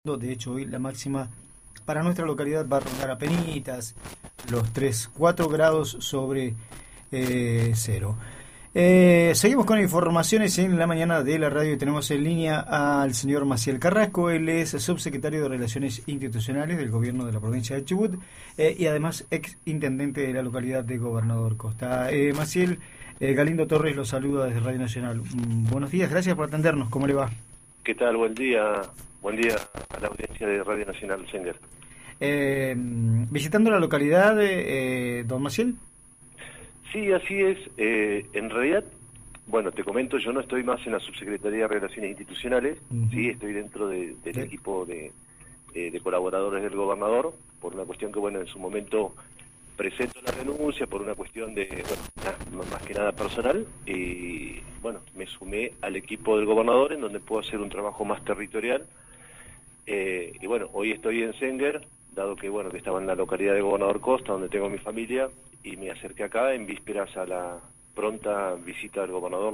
De hecho, hoy la máxima para nuestra localidad va a rondar apenitas los 4 grados sobre cero. Seguimos con informaciones en la mañana de la radio y tenemos en línea al señor Maciel Carrasco. Él es subsecretario de Relaciones Institucionales del gobierno de la provincia de Chubut y además ex intendente de la localidad de Gobernador Costa. Maciel, Galindo Torres lo saluda desde Radio Nacional. Buenos días, gracias por atendernos. ¿Cómo le va? ¿Qué tal? Buen día a la audiencia de Radio Nacional Senger. Visitando la localidad, don Maciel. Sí, así es. En realidad, bueno, te comento, yo no estoy más en la Subsecretaría de Relaciones Institucionales, sí, estoy dentro del equipo de colaboradores del gobernador, por una cuestión que, bueno, en su momento presento la renuncia, por una cuestión de, bueno, más que nada personal, y bueno, me sumé al equipo del gobernador, en donde puedo hacer un trabajo más territorial. Y bueno, hoy estoy en Senger, dado que bueno que estaba en la localidad de Gobernador Costa, donde tengo mi familia, y me acerqué acá en vísperas a la pronta visita del gobernador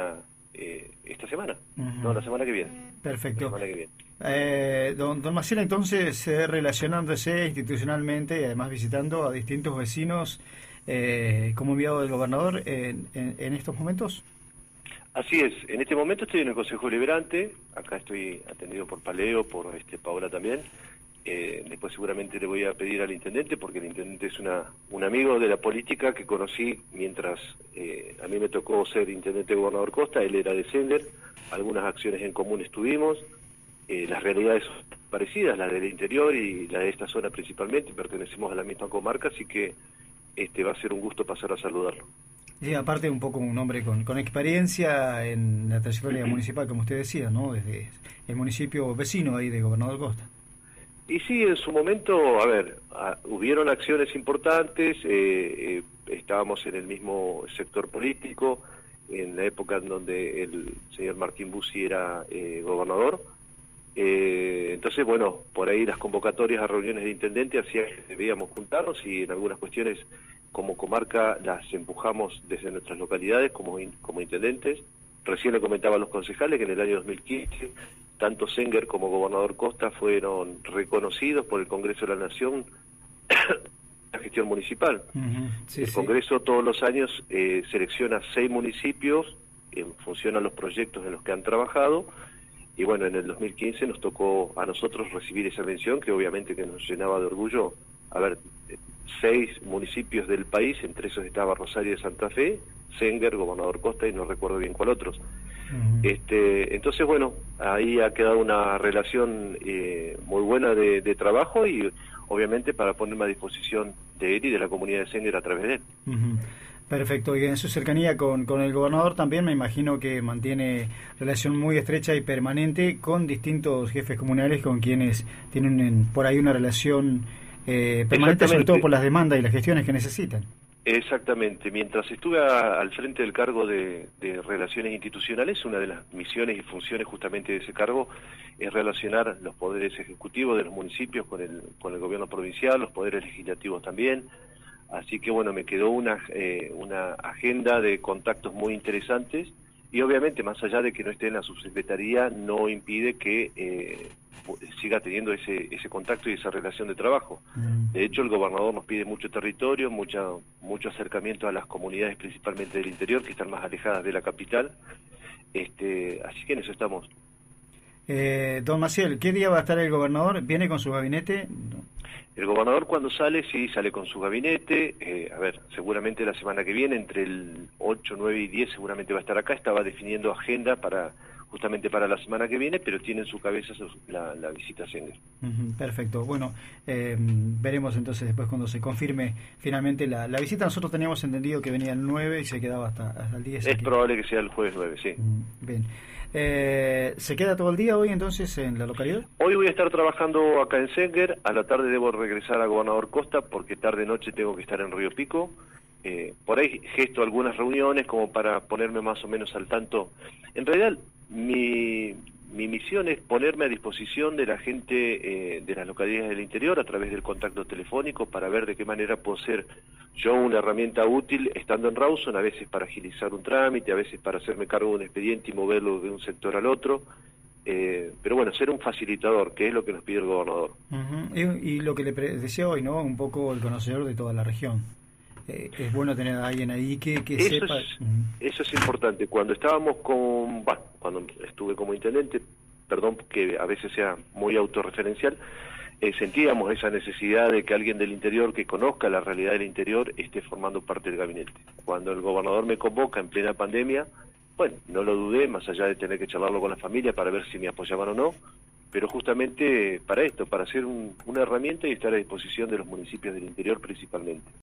esta semana, no, la semana que viene. Perfecto. La semana que viene. Don Maciel, entonces, relacionándose institucionalmente y además visitando a distintos vecinos como enviado del gobernador en estos momentos. Así es, en este momento estoy en el Consejo Deliberante, acá estoy atendido por Paleo, por Paola también. Después seguramente le voy a pedir al intendente, porque el intendente es un amigo de la política que conocí mientras a mí me tocó ser intendente de Gobernador Costa, él era de Sender, algunas acciones en común estuvimos, las realidades son parecidas, la del interior y la de esta zona principalmente, pertenecemos a la misma comarca, así que va a ser un gusto pasar a saludarlo. Y aparte un poco un hombre con experiencia en la trayectoria municipal, como usted decía, ¿no? Desde el municipio vecino ahí de Gobernador Costa. Y sí, en su momento, a ver, hubieron acciones importantes, estábamos en el mismo sector político, en la época en donde el señor Martín Bussi era gobernador. Entonces, bueno, por ahí las convocatorias a reuniones de intendente hacían que debíamos juntarnos y en algunas cuestiones como comarca las empujamos desde nuestras localidades como intendentes. Recién le comentaba a los concejales que en el año 2015 tanto Senger como Gobernador Costa fueron reconocidos por el Congreso de la Nación la gestión municipal. Sí, el Congreso todos los años selecciona 6 municipios en función a los proyectos en los que han trabajado, y bueno, en el 2015 nos tocó a nosotros recibir esa mención, que obviamente que nos llenaba de orgullo. A ver, 6 municipios del país, entre esos estaba Rosario de Santa Fe, Senger, Gobernador Costa y no recuerdo bien cuál otros. Entonces, bueno, ahí ha quedado una relación muy buena de trabajo y obviamente para ponerme a disposición de él y de la comunidad de Senger a través de él. Perfecto, y en su cercanía con el gobernador también me imagino que mantiene relación muy estrecha y permanente con distintos jefes comunales con quienes tienen por ahí una relación permanente, sobre todo por las demandas y las gestiones que necesitan. Exactamente, mientras estuve al frente del cargo de Relaciones Institucionales, una de las misiones y funciones justamente de ese cargo es relacionar los poderes ejecutivos de los municipios con el gobierno provincial, los poderes legislativos también, así que bueno, me quedó una agenda de contactos muy interesantes y obviamente más allá de que no esté en la subsecretaría no impide que siga teniendo ese contacto y esa relación de trabajo. De hecho, el gobernador nos pide mucho territorio, mucho acercamiento a las comunidades principalmente del interior que están más alejadas de la capital, así que en eso estamos. Don Maciel, ¿qué día va a estar el gobernador? ¿Viene con su gabinete? El gobernador cuando sale, sí, sale con su gabinete, a ver, seguramente la semana que viene, entre el 8, 9 y 10 seguramente va a estar acá, estaba definiendo agenda justamente para la semana que viene, pero tiene en su cabeza la visita a Senger. Perfecto, bueno, veremos entonces después cuando se confirme finalmente la visita. Nosotros teníamos entendido que venía el 9 y se quedaba hasta el 10. Es probable que sea el jueves 9, sí. Bien. ¿Se queda todo el día hoy entonces en la localidad? Hoy voy a estar trabajando acá en Senger, a la tarde debo regresar a Gobernador Costa porque tarde-noche tengo que estar en Río Pico. Por ahí gesto algunas reuniones como para ponerme más o menos al tanto. En realidad, mi misión es ponerme a disposición de la gente de las localidades del interior a través del contacto telefónico para ver de qué manera puedo ser yo una herramienta útil estando en Rawson, a veces para agilizar un trámite, a veces para hacerme cargo de un expediente y moverlo de un sector al otro. pero bueno, ser un facilitador, que es lo que nos pide el gobernador. Y lo que le decía hoy, ¿no? Un poco el conocedor de toda la región. Es bueno tener a alguien ahí que sepa. Eso es importante. Cuando estábamos cuando estuve como intendente, perdón que a veces sea muy autorreferencial, sentíamos esa necesidad de que alguien del interior que conozca la realidad del interior esté formando parte del gabinete. Cuando el gobernador me convoca en plena pandemia, bueno, no lo dudé, más allá de tener que charlarlo con la familia para ver si me apoyaban o no, pero justamente para esto, para ser una herramienta y estar a disposición de los municipios del interior principalmente.